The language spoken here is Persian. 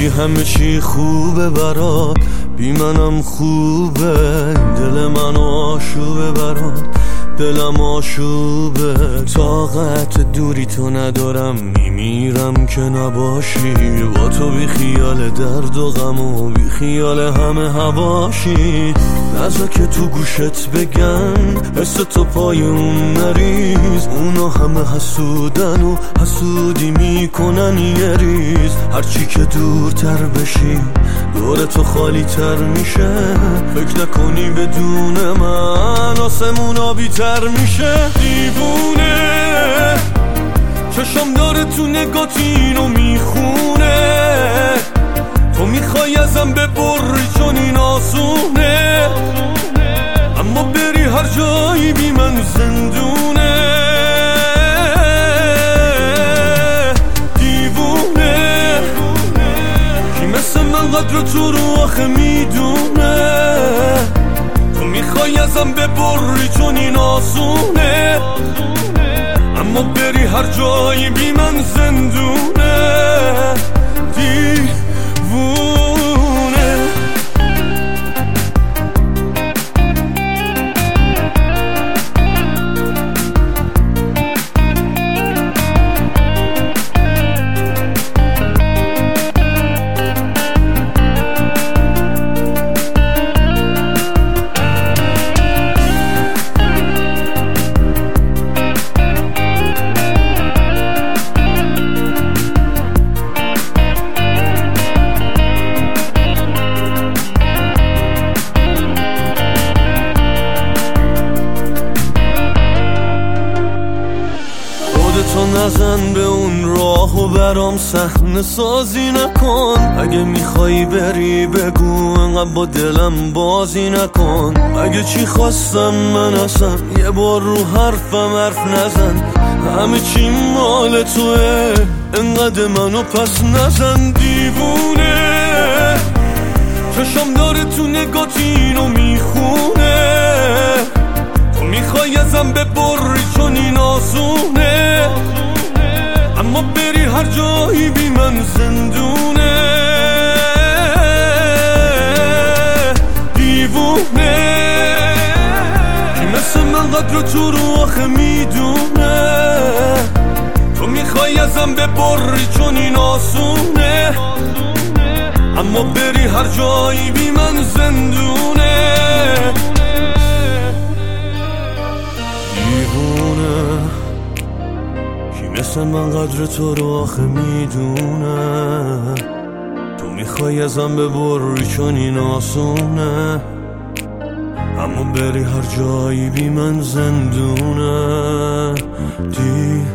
میگی همه چی خوبه برات، بی منم خوبه. دل من آشوبه برات، دلم آشوبه. طاقت دوری تو ندارم، میمیرم که نباشی. با تو بی خیال درد و غم و بی خیال همه هواشی. نذار که تو گوشت بگن حس تو پای اون نریز. اونا همه حسودن و حسودی میکنن یه ریز. هرچی که دورتر بشی دور تو خالی تر میشه. فکر نکنی بدون من آسمون آبی تر میشه. دیوونه چشم داره تو نگات اینو میخونه. تو میخوای ازم ببری چون این آسونه، اما بری هر جایی بی من زندونه. دیوونه کی مثل من قدر تو رو آخه میدونه. تو میخوای ازم ببری چون این آسونه، اما بری هر جایی بی من زندونه. دیوونه تو نزن به اون راه و برام صحنه سازی نکن. اگه میخوایی بری بگو، انقدر با دلم بازی نکن. اگه چی خواستم من اصلا یه بار رو حرفم حرف نزن. همه چی مال توه، انقدر منو پس نزن. دیوونه چشم داره تو نگات اینو میخونه. تو میخوای ازم ببری چون این آسونه، اما بری هر جایی بی من زندونه. دیوونه کی مثل من قدر تو رو آخه میدونه. تو میخوای ازم ببری چون این آسونه، اما بری هر جایی بی من زندونه. دیوونه کی مثل من قدر تو رو آخه میدونه. تو میخوای ازم ببری چون این آسونه، اما بری هر جایی بی من زندونه.